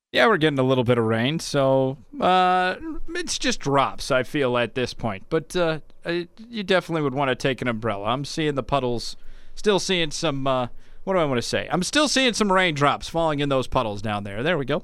Yeah, we're getting a little bit of rain, so it's just drops, I feel, at this point. But you definitely would want to take an umbrella. I'm seeing the puddles, still seeing some, what do I want to say? I'm still seeing some raindrops falling in those puddles down there. There we go.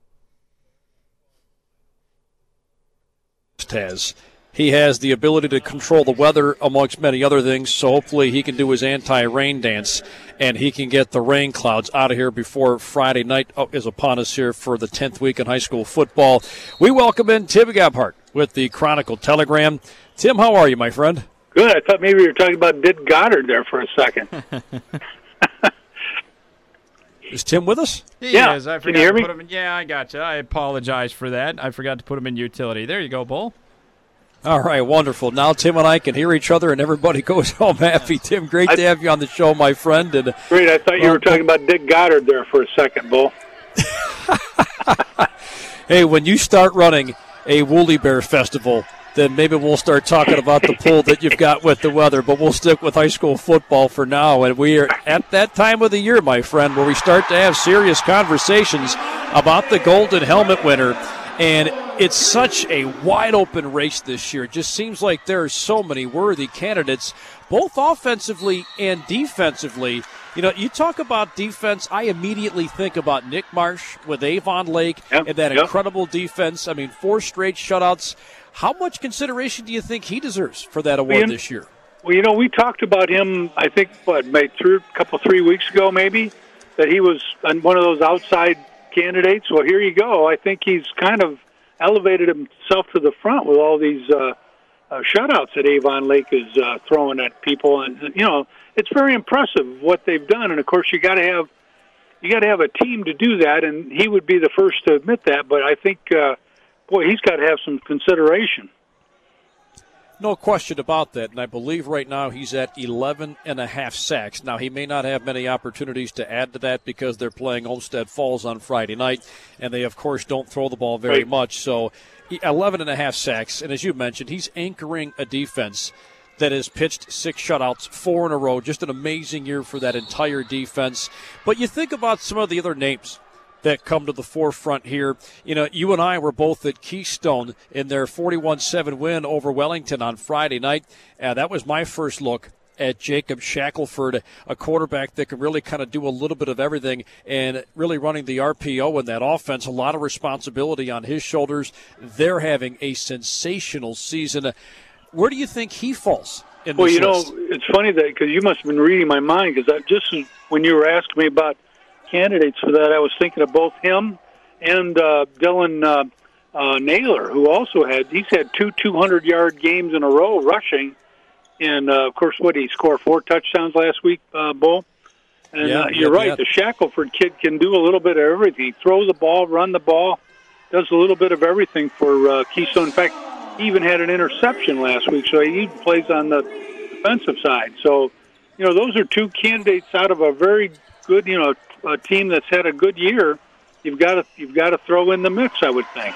He has the ability to control the weather amongst many other things, so hopefully he can do his anti-rain dance and he can get the rain clouds out of here before Friday night is upon us here for the 10th week in high school football. We welcome in Tim Gebhardt with the Chronicle Telegram. Tim, how are you, my friend? Good. I thought maybe you were talking about Dick Goddard there for a second. Is Tim with us? He Yeah. is. I Can forgot you hear to me? put him in. Yeah, I got you. I apologize for that. I forgot to put him in utility. There you go, Bull. All right, wonderful. Now Tim and I can hear each other and everybody goes home happy. Tim, great to have you on the show, my friend. And Great. I thought you were talking about Dick Goddard there for a second, Bull. hey, when you start running a Woolly Bear Festival, then maybe we'll start talking about the pull that you've got with the weather, but we'll stick with high school football for now. And we are at that time of the year, my friend, where we start to have serious conversations about the Golden Helmet winner. And it's such a wide-open race this year. It just seems like there are so many worthy candidates, both offensively and defensively. You know, you talk about defense, I immediately think about Nick Marsh with Avon Lake and that incredible defense. I mean, 4 straight shutouts. How much consideration do you think he deserves for that award this year? Well, you know, we talked about him, I think, maybe 3 weeks ago maybe, that he was one of those outside candidates. Well, here you go. I think he's kind of elevated himself to the front with all these shutouts that Avon Lake is throwing at people, and you know it's very impressive what they've done. And of course, you got to have a team to do that, and he would be the first to admit that. But I think, he's got to have some consideration. No question about that, and I believe right now he's at 11.5 sacks. Now, he may not have many opportunities to add to that because they're playing Olmsted Falls on Friday night, and they, of course, don't throw the ball very much. So 11.5 sacks, and as you mentioned, he's anchoring a defense that has pitched 6 shutouts, 4 in a row. Just an amazing year for that entire defense. But you think about some of the other names that come to the forefront here. You know, you and I were both at Keystone in their 41-7 win over Wellington on Friday night. That was my first look at Jacob Shackelford, a quarterback that can really kind of do a little bit of everything and really running the RPO in that offense. A lot of responsibility on his shoulders. They're having a sensational season. Where do you think he falls in this list? It's funny that because you must have been reading my mind because just when you were asking me about candidates for that, I was thinking of both him and Dylan Naylor, who also he's had 2 200-yard games in a row rushing. And, of course, he scored 4 touchdowns last week, Bull? And you're right, the Shackelford kid can do a little bit of everything. He throws the ball, run the ball, does a little bit of everything for Keystone. In fact, he even had an interception last week, so he plays on the defensive side. So, you know, those are 2 candidates out of a very good, a team that's had a good year. You've got to throw in the mix, I would think.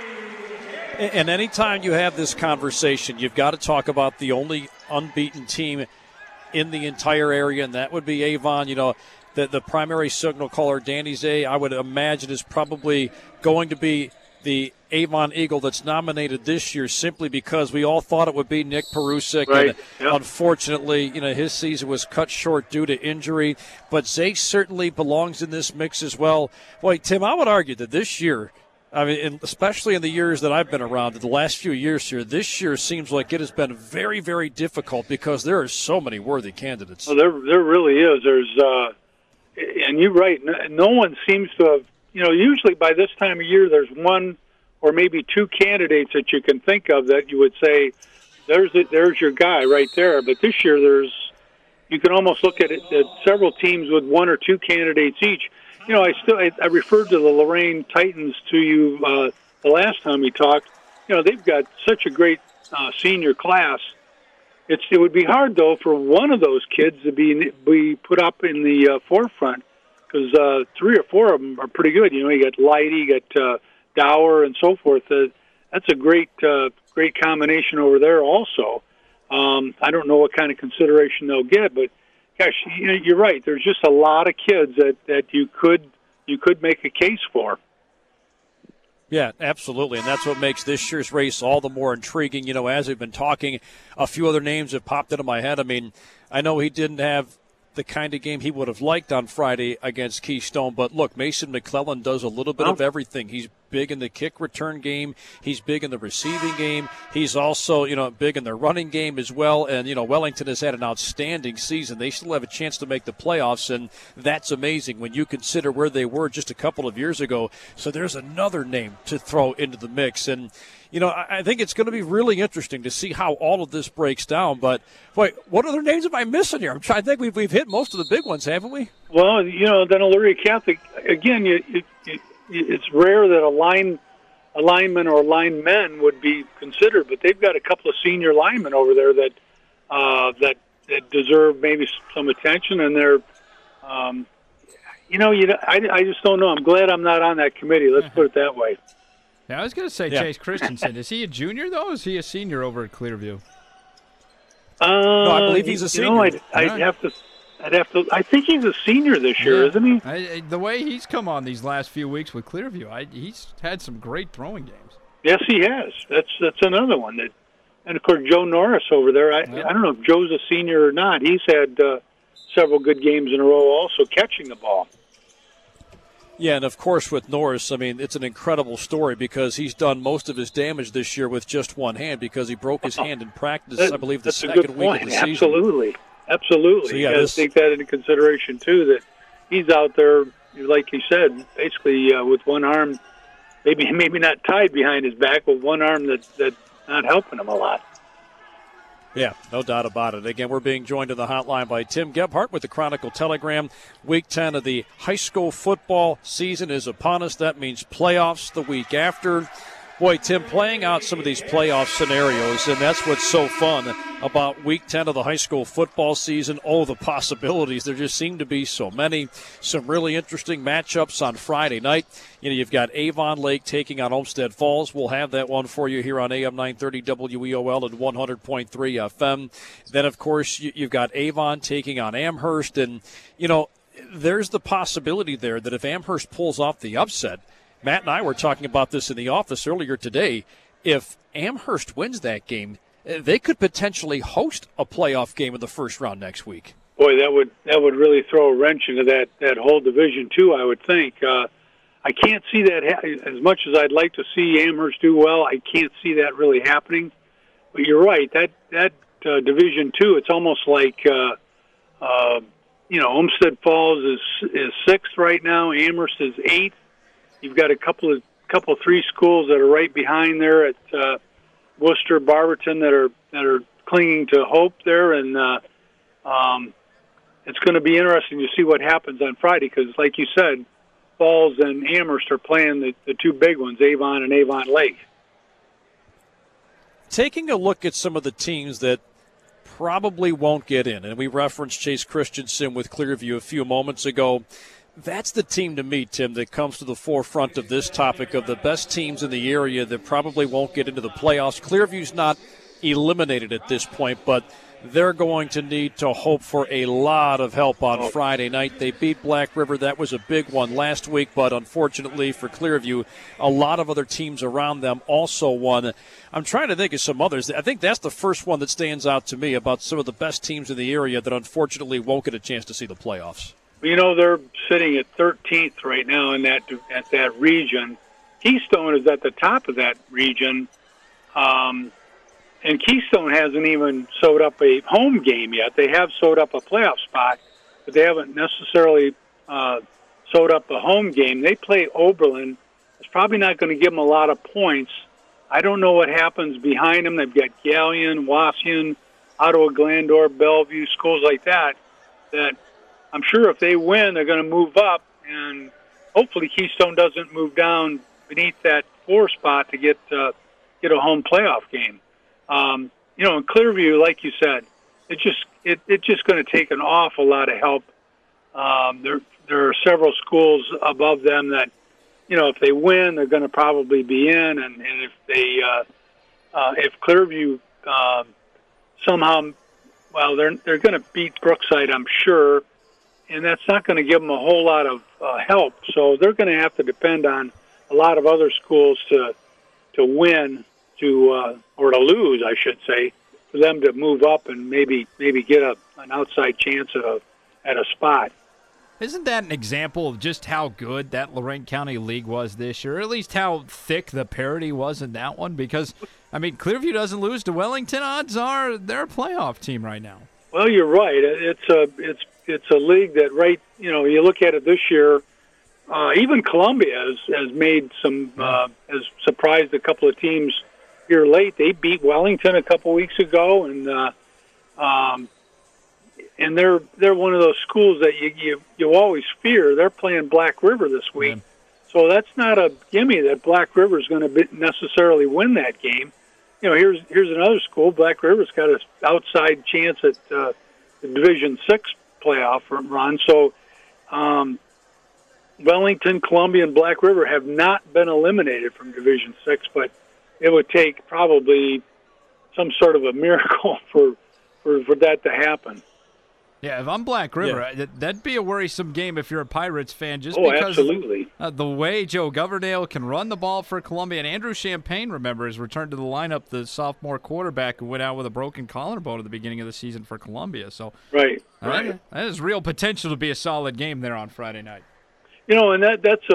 And anytime you have this conversation, you've got to talk about the only unbeaten team in the entire area, and that would be Avon. You know, the primary signal caller, Danny Zay, I would imagine is probably going to be the Avon Eagle that's nominated this year simply because we all thought it would be Nick Perusik. Right. And unfortunately, his season was cut short due to injury. But Zay certainly belongs in this mix as well. Boy, Tim, I would argue that this year, I mean, especially in the years that I've been around, the last few years here, this year seems like it has been very, very difficult because there are so many worthy candidates. Well, there really is. And you're right. No one seems to have, usually by this time of year, there's one or maybe 2 candidates that you can think of that you would say, there's your guy right there. But this year, you can almost look at it at several teams with 1 or 2 candidates each. I referred to the Lorraine Titans to you the last time we talked. They've got such a great senior class. It would be hard, though, for one of those kids to be put up in the forefront because 3 or 4 of them are pretty good. You got Leidy, you got Dower, and so forth. That's a great combination over there also. I don't know what kind of consideration they'll get, but gosh, you're right. There's just a lot of kids that you could make a case for. Yeah, absolutely, and that's what makes this year's race all the more intriguing. You know, as we've been talking, a few other names have popped into my head. I mean, I know he didn't have the kind of game he would have liked on Friday against Keystone. But look, Mason McClellan does a little bit of everything. He's big in the kick return game. He's big in the receiving game. He's also, big in the running game as well. And, Wellington has had an outstanding season. They still have a chance to make the playoffs, and that's amazing when you consider where they were just a couple of years ago. So there's another name to throw into the mix. And, I think it's going to be really interesting to see how all of this breaks down. But, wait, what other names am I missing here? I'm trying to think. We've hit most of the big ones, haven't we? Well, then Elyria Catholic, again, it's rare that a lineman or linemen would be considered, but they've got a couple of senior linemen over there that deserve maybe some attention, and they're, I just don't know. I'm glad I'm not on that committee. Let's put it that way. Yeah, I was going to say Chase Christensen. Is he a junior, though, or is he a senior over at Clearview? No, I believe he's a senior. I'd have to. I think he's a senior this year, isn't he? The way he's come on these last few weeks with Clearview, he's had some great throwing games. Yes, he has. That's another one. And of course, Joe Norris over there. I don't know if Joe's a senior or not. He's had several good games in a row, also catching the ball. Yeah, and of course with Norris, I mean, it's an incredible story because he's done most of his damage this year with just one hand because he broke his hand in practice, I believe, the second week of the season. Absolutely. So, you got to take that into consideration, too, that he's out there, like you said, basically with one arm, maybe not tied behind his back, but one arm that's not helping him a lot. Yeah, no doubt about it. Again, we're being joined on the hotline by Tim Gebhart with the Chronicle Telegram. Week 10 of the high school football season is upon us. That means playoffs the week after. Boy, Tim, playing out some of these playoff scenarios, and that's what's so fun about Week 10 of the high school football season. Oh, the possibilities. There just seem to be so many. Some really interesting matchups on Friday night. You've got Avon Lake taking on Olmsted Falls. We'll have that one for you here on AM 930 WEOL and 100.3 FM. Then, of course, you've got Avon taking on Amherst. And, there's the possibility there that if Amherst pulls off the upset, Matt and I were talking about this in the office earlier today. If Amherst wins that game, they could potentially host a playoff game in the first round next week. Boy, that would really throw a wrench into that whole division too, I would think. I can't see that as much as I'd like to see Amherst do well. I can't see that really happening. But you're right. That division two, it's almost like Olmsted Falls is sixth right now. Amherst is eighth. You've got a couple three schools that are right behind there at Worcester, Barberton that are clinging to hope there, and it's going to be interesting to see what happens on Friday because, like you said, Falls and Amherst are playing the two big ones, Avon and Avon Lake. Taking a look at some of the teams that probably won't get in, and we referenced Chase Christensen with Clearview a few moments ago. That's the team to me, Tim, that comes to the forefront of this topic of the best teams in the area that probably won't get into the playoffs. Clearview's not eliminated at this point, but they're going to need to hope for a lot of help on Friday night. They beat Black River. That was a big one last week, but unfortunately for Clearview, a lot of other teams around them also won. I'm trying to think of some others. I think that's the first one that stands out to me about some of the best teams in the area that unfortunately won't get a chance to see the playoffs. They're sitting at 13th right now in that region. Keystone is at the top of that region, and Keystone hasn't even sewed up a home game yet. They have sewed up a playoff spot, but they haven't necessarily sewed up a home game. They play Oberlin. It's probably not going to give them a lot of points. I don't know what happens behind them. They've got Galion, Wauseon, Ottawa Glandorf, Bellevue, schools like that I'm sure if they win, they're going to move up, and hopefully Keystone doesn't move down beneath that 4 spot to get a home playoff game. In Clearview, like you said, it's just going to take an awful lot of help. There are several schools above them that, if they win, they're going to probably be in, and if Clearview somehow, they're going to beat Brookside, I'm sure. And that's not going to give them a whole lot of help. So they're going to have to depend on a lot of other schools to win, or to lose, I should say, for them to move up and maybe get an outside chance at a spot. Isn't that an example of just how good that Lorraine County League was this year? Or at least how thick the parity was in that one? Because, I mean, Clearview doesn't lose to Wellington. Odds are they're a playoff team right now. Well, you're right. It's a league that you look at it this year. Even Columbia has made some has surprised a couple of teams here late. They beat Wellington a couple weeks ago, and they're one of those schools that you always fear. They're playing Black River this week, so that's not a gimme that Black River is going to necessarily win that game. Here's another school. Black River's got an outside chance at the Division VI playoff run. So Wellington, Columbia, and Black River have not been eliminated from Division VI, but it would take probably some sort of a miracle for that to happen. Yeah, if I'm Black River, that'd be a worrisome game if you're a Pirates fan, just because absolutely. The way Joe Goverdale can run the ball for Columbia. And Andrew Champagne, remember, has returned to the lineup, the sophomore quarterback who went out with a broken collarbone at the beginning of the season for Columbia. So right. That has real potential to be a solid game there on Friday night. And that's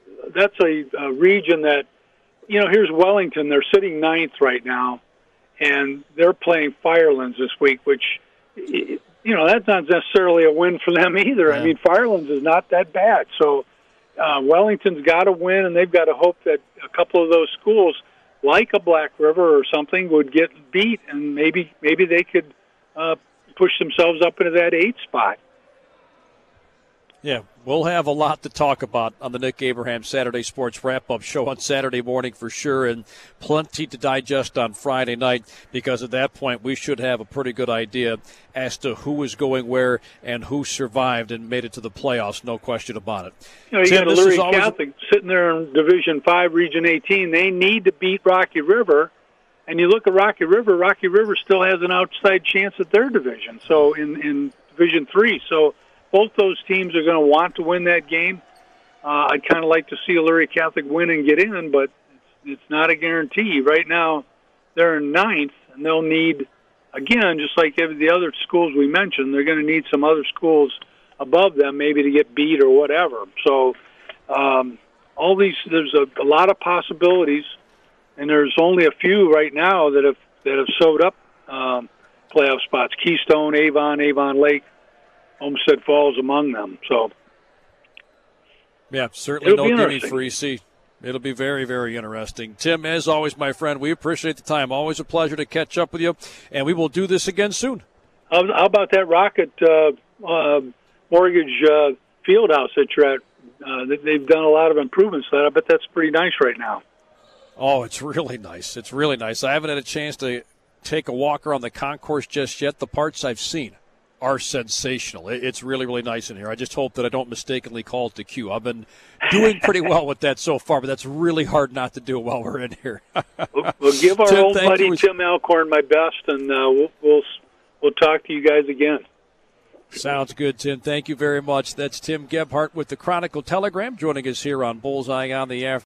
a region that, here's Wellington. They're sitting 9th right now, and they're playing Firelands this week, which that's not necessarily a win for them either. Yeah. I mean, Firelands is not that bad. So Wellington's got to win, and they've got to hope that a couple of those schools, like a Black River or something, would get beat, and maybe they could push themselves up into that 8th spot. Yeah, we'll have a lot to talk about on the Nick Abraham Saturday Sports Wrap-Up Show on Saturday morning for sure, and plenty to digest on Friday night, because at that point we should have a pretty good idea as to who is going where and who survived and made it to the playoffs, no question about it. You got Elyria Catholic sitting there in Division 5, Region 18. They need to beat Rocky River, and you look at Rocky River still has an outside chance at their division, so in Division 3, so both those teams are going to want to win that game. I'd kind of like to see Elyria Catholic win and get in, but it's not a guarantee. Right now, they're in 9th, and they'll need, again, just like the other schools we mentioned, they're going to need some other schools above them maybe to get beat or whatever. So there's a lot of possibilities, and there's only a few right now that have sewed up playoff spots. Keystone, Avon Lake, Homestead Falls among them. So, yeah, certainly no gimme for EC. It'll be very, very interesting. Tim, as always, my friend, we appreciate the time. Always a pleasure to catch up with you, and we will do this again soon. How about that Rocket Mortgage Fieldhouse that you're at? They've done a lot of improvements to that. I bet that's pretty nice right now. Oh, it's really nice. It's really nice. I haven't had a chance to take a walk around the concourse just yet. The parts I've seen are sensational. It's really, really nice in here. I just hope that I don't mistakenly call it the Q. I've been doing pretty well with that so far, but that's really hard not to do while we're in here. We'll give our old buddy Tim Alcorn my best, and we'll talk to you guys again. Sounds good, Tim. Thank you very much. That's Tim Gebhardt with the Chronicle Telegram joining us here on Bullseye on the Afternoon.